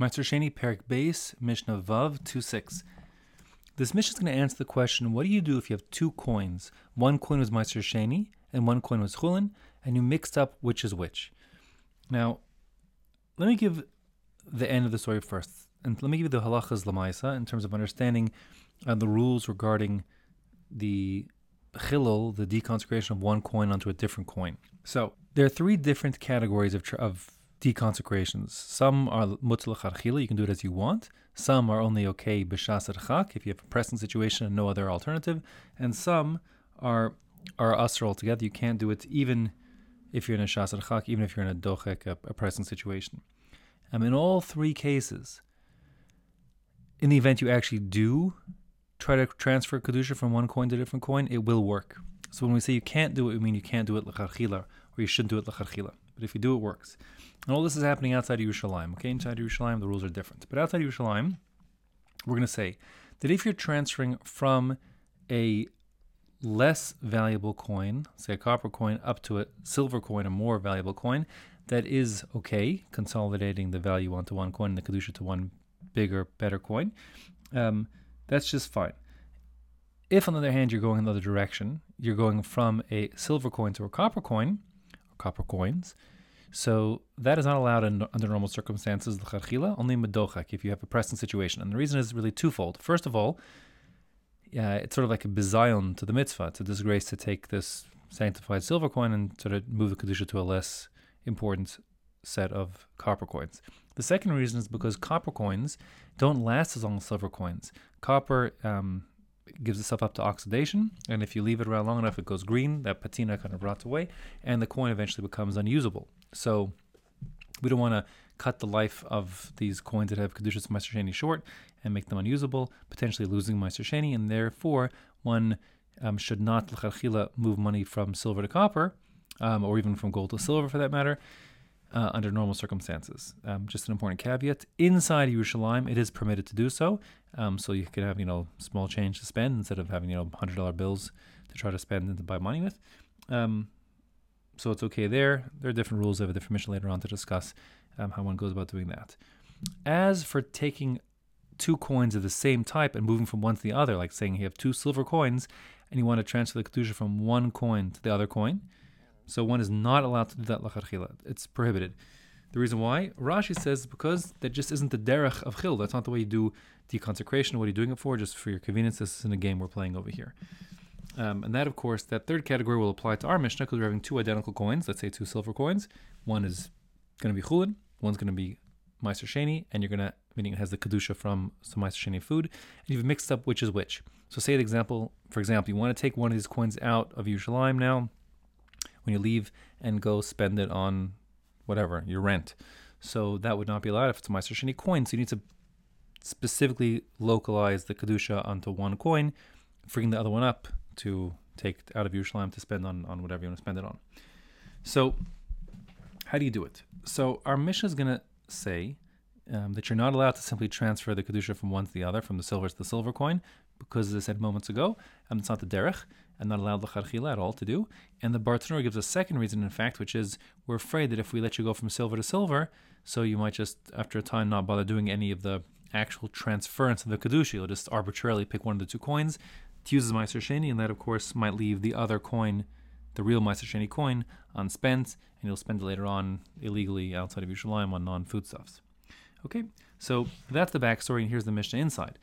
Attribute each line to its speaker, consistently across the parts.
Speaker 1: Meiser Sheni, Perik Beis, Mishnah Vav 2:6. This Mishnah is going to answer the question, what do you do if you have two coins? One coin was Meiser Sheni and one coin was Chulin, and you mixed up which is which. Now, let me give the end of the story first, and let me give you the halachas lamaisa in terms of understanding the rules regarding the chilul, the deconsecration of one coin onto a different coin. So, there are three different categories of deconsecrations. Some are mutzal charchila, you can do it as you want. Some are only okay b'shas erchak, if you have a pressing situation and no other alternative. And some are asr altogether. You can't do it even if you're in a shas erchak, even if you're in a dochek, a pressing situation. In all three cases, in the event you actually do try to transfer kedusha from one coin to a different coin, it will work. So when we say you can't do it, we mean you can't do it l'charchila, or you shouldn't do it l'charchila. But if you do, it works. And all this is happening outside of Yerushalayim. Okay, inside of Yerushalayim, the rules are different. But outside of Yerushalayim, we're going to say that if you're transferring from a less valuable coin, say a copper coin, up to a silver coin, a more valuable coin, that is okay, consolidating the value onto one coin and the kedusha to one bigger, better coin. That's just fine. If, on the other hand, you're going in the other direction, you're going from a silver coin to a copper coin, or copper coins, so that is not allowed under normal circumstances, l'charchila, only medochak, if you have a pressing situation. And the reason is really twofold. First of all, it's sort of like a bizayon to the mitzvah. It's a disgrace to take this sanctified silver coin and sort of move the kedusha to a less important set of copper coins. The second reason is because copper coins don't last as long as silver coins. Copper gives itself up to oxidation, and if you leave it around long enough, it goes green, that patina kind of rots away, and the coin eventually becomes unusable. So we don't want to cut the life of these coins that have Kedushas Meiser Sheni short and make them unusable, potentially losing Meiser Sheni, and therefore one should not l'charchila move money from silver to copper, or even from gold to silver for that matter, under normal circumstances. Just an important caveat. Inside Yerushalayim, it is permitted to do so. So you can have, small change to spend instead of having, $100 bills to try to spend and to buy money with. So it's okay there. There are different rules. I have a different mission later on to discuss how one goes about doing that. As for taking two coins of the same type and moving from one to the other, like saying you have two silver coins and you want to transfer the kedusha from one coin to the other coin, so one is not allowed to do that l'charchila. It's prohibited. The reason why, Rashi says, because that just isn't the derech of chil. That's not the way you do deconsecration. What are you doing it for? Just for your convenience. This isn't a game we're playing over here. And that, of course, that third category will apply to our Mishnah because we're having two identical coins. Let's say two silver coins. One is going to be chulin. One's going to be Meiser Sheni, and meaning it has the kedusha from some Meiser Sheni food, and you've mixed up which is which. So say for example, you want to take one of these coins out of Yerushalayim now when you leave and go spend it on whatever, your rent. So that would not be allowed if it's a Meiser Sheni coin. So you need to specifically localize the kedusha onto one coin, freeing the other one up to take out of Yerushalayim to spend on whatever you want to spend it on. So how do you do it? So our Mishnah is going to say that you're not allowed to simply transfer the kedusha from one to the other, from the silver to the silver coin, because as I said moments ago, it's not the derech, and not allowed l'charchila at all to do. And the Bartanura gives a second reason, in fact, which is we're afraid that if we let you go from silver to silver, so you might just, after a time, not bother doing any of the actual transference of the kedusha. You'll just arbitrarily pick one of the two coins to use as Meiser Sheni, and that, of course, might leave the other coin, the real Meiser Sheni coin, unspent, and you'll spend it later on illegally outside of Yerushalayim on non-foodstuffs. Okay, so that's the backstory, and here's the Mishnah inside.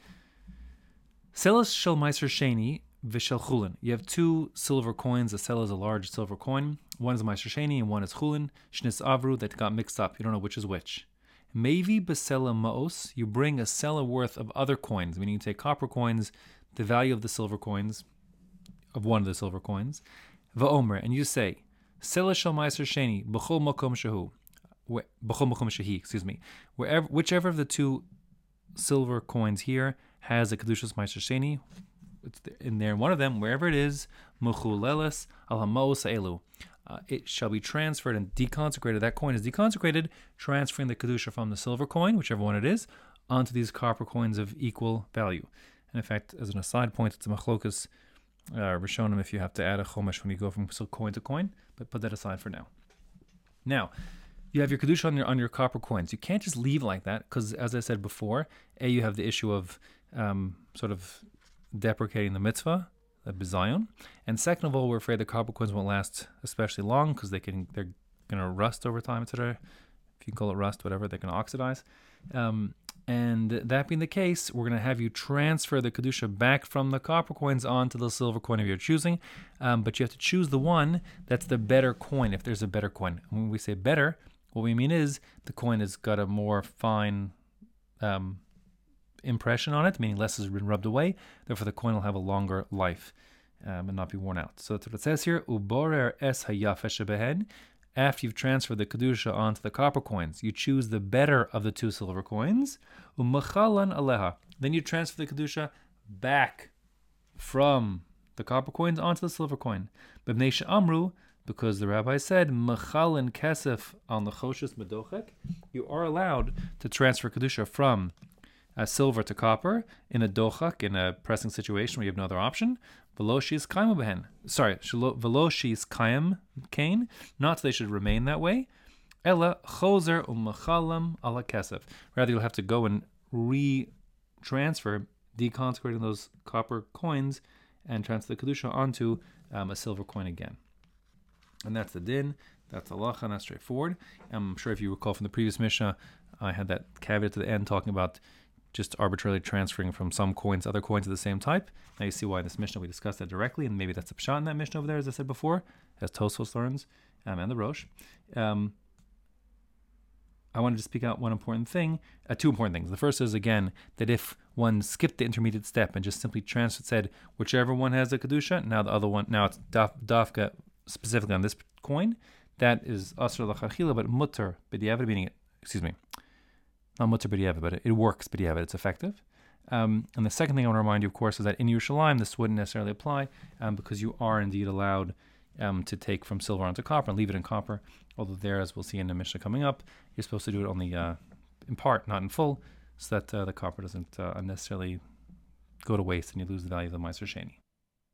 Speaker 1: Selas shel Meiser Sheni v'shel chulin. You have two silver coins. A sela is a large silver coin. One is Meiser Sheni and one is chulin. Shnis avru, that got mixed up. You don't know which is which. Mevi b'sela maos. You bring a sela worth of other coins, meaning you take copper coins, the value of the silver coins, of one of the silver coins, va'omer, and you say, Sela shel Meiser Sheni b'chol makom shehu. B'chol makom shehi, excuse me. Whichever of the two silver coins here has a kedushas Meiser Sheni, it's in there. One of them, wherever it is, mechuleles al hamaos elu. It shall be transferred and deconsecrated. That coin is deconsecrated, transferring the kedusha from the silver coin, whichever one it is, onto these copper coins of equal value. And in fact, as an aside point, it's a machlokas rishonim if you have to add a chomesh when you go from coin to coin, but put that aside for now. Now, You have your kedusha on your copper coins. You can't just leave it like that because, as I said before, you have the issue of sort of deprecating the mitzvah, the bizayon, and second of all, we're afraid the copper coins won't last especially long because they're going to rust over time, etc. If you call it rust, whatever, they're going to oxidize. And that being the case, we're going to have you transfer the kedusha back from the copper coins onto the silver coin of your choosing, but you have to choose the one that's the better coin. If there's a better coin, and when we say better, what we mean is the coin has got a more fine impression on it, meaning less has been rubbed away. Therefore, the coin will have a longer life and not be worn out. So that's what it says here. Uborer es hayafesh behen. After you've transferred the kedusha onto the copper coins, you choose the better of the two silver coins. Umachalan aleha. Then you transfer the kedusha back from the copper coins onto the silver coin. B'bnei she'amru, because the rabbi said, Mechalin kesef al nechoshes medochek, you are allowed to transfer kedusha from silver to copper in a dochak, in a pressing situation where you have no other option. Velo she's kaim behen. Sorry, velo she's kaim kain. Not that they should remain that way. Ella choser u'mechalam ala kesef. Rather, you'll have to go and re-transfer, deconsecrating those copper coins and transfer the kedusha onto a silver coin again. And that's the din, that's halacha, and that's straightforward. I'm sure if you recall from the previous Mishnah, I had that caveat to the end talking about just arbitrarily transferring from some coins to other coins of the same type. Now you see why this Mishnah, we discussed that directly, and maybe that's the pshat in that Mishnah over there, as I said before, as Tosfos learns, and the Rosh. I wanted to speak out one important thing, two important things. The first is, again, that if one skipped the intermediate step and just simply transferred, said, whichever one has the kedusha, now the other one, now it's dafka, specifically on this coin, that is asr l'chachila, but mutter b'diavad, meaning, not mutter b'diavad, but it works b'diavad, it's effective. And the second thing I want to remind you, of course, is that in Yerushalayim, this wouldn't necessarily apply because you are indeed allowed to take from silver onto copper and leave it in copper, although there, as we'll see in the Mishnah coming up, you're supposed to do it only in part, not in full, so that the copper doesn't unnecessarily go to waste and you lose the value of the Meiser Sheni.